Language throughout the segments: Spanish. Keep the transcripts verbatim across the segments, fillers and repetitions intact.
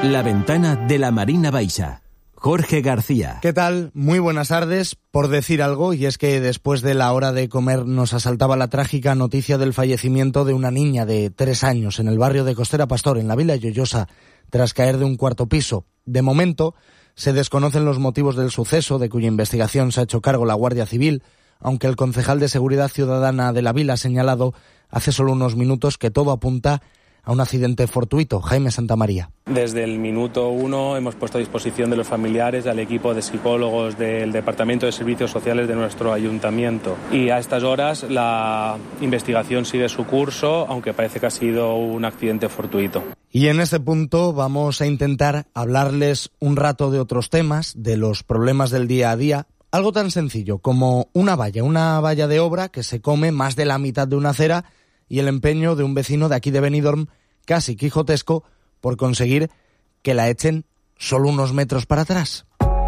La ventana de la Marina Baixa. Jorge García. ¿Qué tal? Muy buenas tardes. Por decir algo, y es que después de la hora de comer nos asaltaba la trágica noticia del fallecimiento de una niña de tres años en el barrio de Costera Pastor, en la Vila Lloyosa, tras caer de un cuarto piso. De momento, se desconocen los motivos del suceso, de cuya investigación se ha hecho cargo la Guardia Civil, aunque el concejal de Seguridad Ciudadana de la Vila ha señalado hace solo unos minutos que todo apunta a un accidente fortuito. Jaime Santamaría. Desde el minuto uno hemos puesto a disposición de los familiares al equipo de psicólogos del Departamento de Servicios Sociales de nuestro ayuntamiento. Y a estas horas la investigación sigue su curso, aunque parece que ha sido un accidente fortuito. Y en este punto vamos a intentar hablarles un rato de otros temas, de los problemas del día a día. Algo tan sencillo como una valla, una valla de obra que se come más de la mitad de una acera, y el empeño de un vecino de aquí de Benidorm, casi quijotesco, por conseguir que la echen solo unos metros para atrás.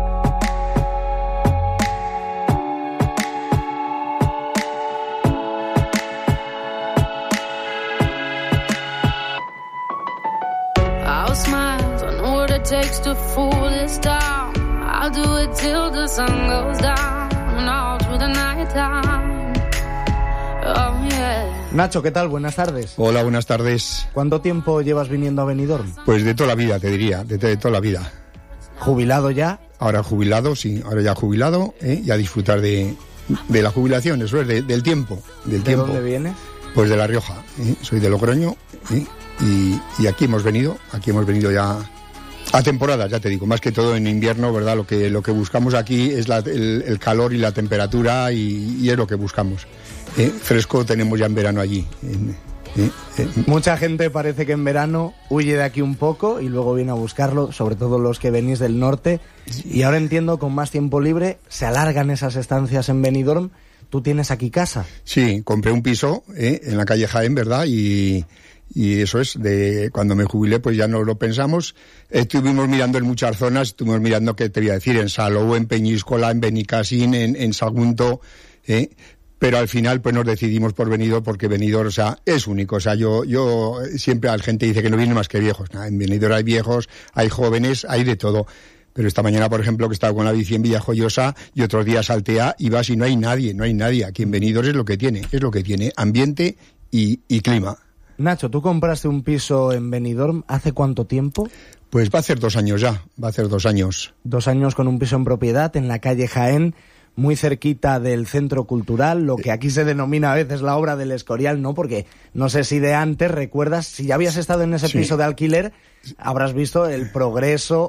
Nacho, ¿qué tal? Buenas tardes. Hola, buenas tardes. ¿Cuánto tiempo llevas viniendo a Benidorm? Pues de toda la vida, te diría, de, de toda la vida. ¿Jubilado ya? Ahora jubilado, sí, ahora ya jubilado, ¿eh? Y a disfrutar de, de la jubilación, eso es, de, del tiempo. Del ¿De tiempo. dónde vienes? Pues de La Rioja, ¿eh? Soy de Logroño, ¿eh? y, y aquí hemos venido, aquí hemos venido ya a temporadas, ya te digo, más que todo en invierno, ¿verdad? Lo que, lo que buscamos aquí es la, el, el calor y la temperatura y, y es lo que buscamos. Eh, fresco tenemos ya en verano allí. Eh, eh. Mucha gente parece que en verano huye de aquí un poco y luego viene a buscarlo, sobre todo los que venís del norte. Y ahora entiendo, con más tiempo libre, se alargan esas estancias en Benidorm. ¿Tú tienes aquí casa? Sí, compré un piso eh, en la calle Jaén, ¿verdad? Y, y eso es, de cuando me jubilé, pues ya no lo pensamos. Estuvimos mirando en muchas zonas, estuvimos mirando, ¿qué te voy a decir? En Salou, en Peñíscola, en Benicassin, en, en Sagunto, eh, pero al final pues nos decidimos por Benidorm, porque Benidorm, o sea, es único. O sea, yo yo siempre la gente dice que no viene más que viejos. Nah, en Benidorm hay viejos, hay jóvenes, hay de todo. Pero esta mañana, por ejemplo, que estaba con la bici en Villajoyosa y otros días Altea, y vas y no hay nadie, no hay nadie. Aquí en Benidorm es lo que tiene, es lo que tiene, ambiente y, y clima. Nacho, ¿tú compraste un piso en Benidorm hace cuánto tiempo? Pues va a hacer dos años ya, va a hacer dos años. Dos años con un piso en propiedad en la calle Jaén, muy cerquita del Centro Cultural, lo que aquí se denomina a veces la obra del Escorial, ¿no? Porque no sé si de antes recuerdas, si ya habías estado en ese sí. piso de alquiler, habrás visto el progreso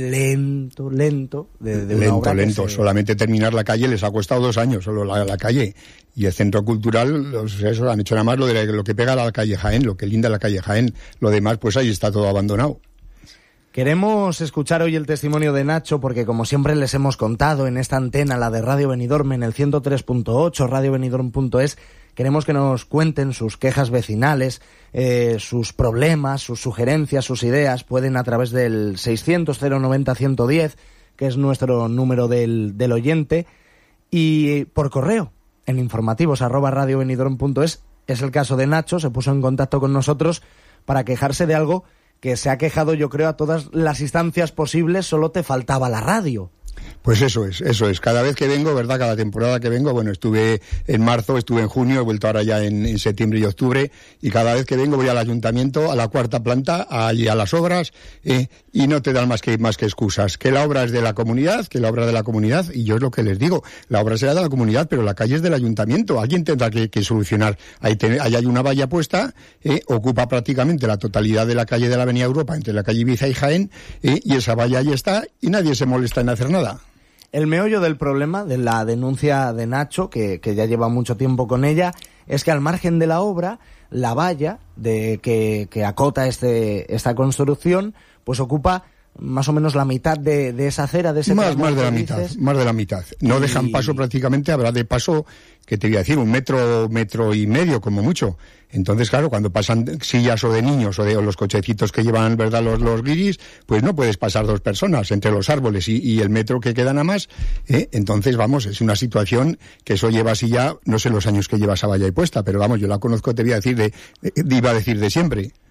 lento, lento, de, de una lento, obra lento. Se... Solamente terminar la calle les ha costado dos años, solo la, la calle. Y el Centro Cultural, los, eso, han hecho nada más lo, de lo que pega a la calle Jaén, lo que linda la calle Jaén. Lo demás, pues ahí está todo abandonado. Queremos escuchar hoy el testimonio de Nacho porque, como siempre les hemos contado en esta antena, la de Radio Benidorm, en el ciento tres punto ocho, radio benidorm punto es, queremos que nos cuenten sus quejas vecinales, eh, sus problemas, sus sugerencias, sus ideas. Pueden a través del seiscientos cero noventa ciento diez, que es nuestro número del, del oyente, y por correo, en informativos arroba radio benidorm punto es. Es el caso de Nacho, se puso en contacto con nosotros para quejarse de algo que se ha quejado, yo creo, a todas las instancias posibles, solo te faltaba la radio. Pues eso es, eso es. Cada vez que vengo, ¿verdad? Cada temporada que vengo, bueno, estuve en marzo, estuve en junio, he vuelto ahora ya en, en septiembre y octubre, y cada vez que vengo voy al ayuntamiento, a la cuarta planta, allí a las obras, eh, y no te dan más que más que excusas. Que la obra es de la comunidad, que la obra es de la comunidad, y yo es lo que les digo, la obra será de la comunidad, pero la calle es del ayuntamiento. Alguien tendrá que, que solucionar. Ahí, te, ahí hay una valla puesta, eh, ocupa prácticamente la totalidad de la calle de la Avenida Europa, entre la calle Ibiza y Jaén, eh, y esa valla ahí está, y nadie se molesta en hacer nada. El meollo del problema, de la denuncia de Nacho, que, que ya lleva mucho tiempo con ella, es que al margen de la obra, la valla de que, que acota este, esta construcción, pues ocupa más o menos la mitad de, de esa acera, de ese más, más de la mitad, más de la mitad. No y... dejan paso prácticamente, habrá de paso, que te voy a decir, un metro, metro y medio como mucho. Entonces, claro, cuando pasan sillas o de niños o de o los cochecitos que llevan, ¿verdad?, los, los guiris, pues no puedes pasar dos personas entre los árboles y, y el metro que queda nada más, ¿eh? Entonces, vamos, es una situación que eso lleva así ya, no sé los años que lleva esa valla ahí puesta, pero vamos, yo la conozco, te voy a decir, de, de iba a decir de siempre.